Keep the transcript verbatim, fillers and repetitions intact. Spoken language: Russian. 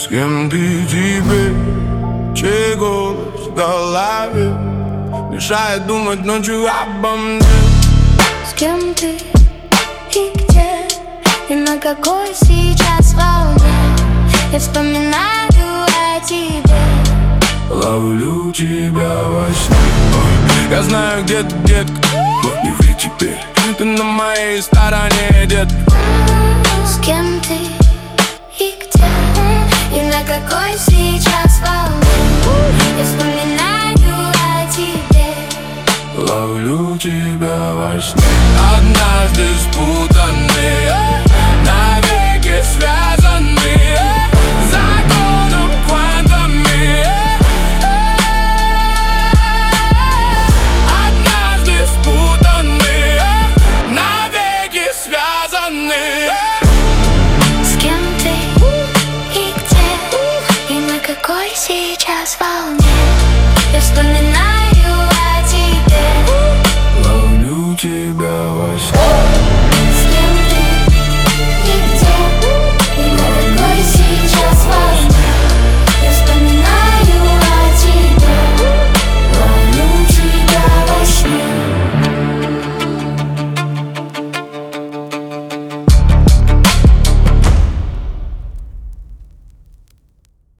С кем ты теперь? Чей голос в голове мешает думать ночью обо мне? С кем ты и где? И на какой сейчас волне? Я вспоминаю о тебе. Ловлю тебя во сне. Ой, я знаю, где ты, детка, но не ври теперь. Ты на моей стороне, детка. С кем ты и где? И на какой сейчас волне? Я вспоминаю о тебе. Ловлю тебя во сне. Однажды спутанные, навеки связанные законом квантами. Однажды спутанные, навеки связанные. С кем ты и где? И на какой сейчас волне? Я вспоминаю